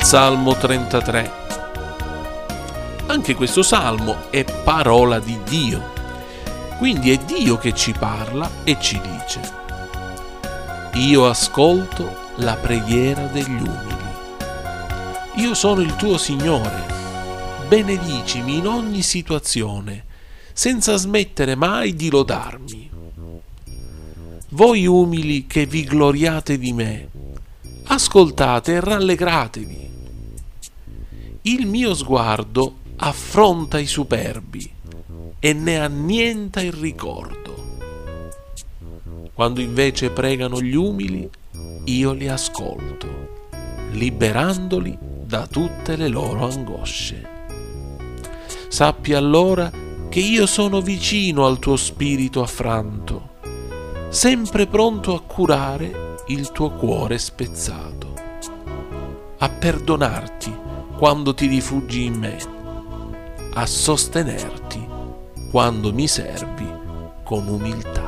Salmo 33. Anche questo salmo è parola di Dio, quindi è Dio che ci parla e ci dice: io ascolto la preghiera degli umili. Io sono il tuo Signore, benedicimi in ogni situazione, senza smettere mai di lodarmi. Voi umili che vi gloriate di me, ascoltate e rallegratevi. Il mio sguardo affronta i superbi e ne annienta il ricordo. Quando invece pregano gli umili, io li ascolto, liberandoli da tutte le loro angosce. Sappi allora che io sono vicino al tuo spirito affranto, sempre pronto a curare il tuo cuore spezzato, a perdonarti quando ti rifugi in me, a sostenerti quando mi servi con umiltà.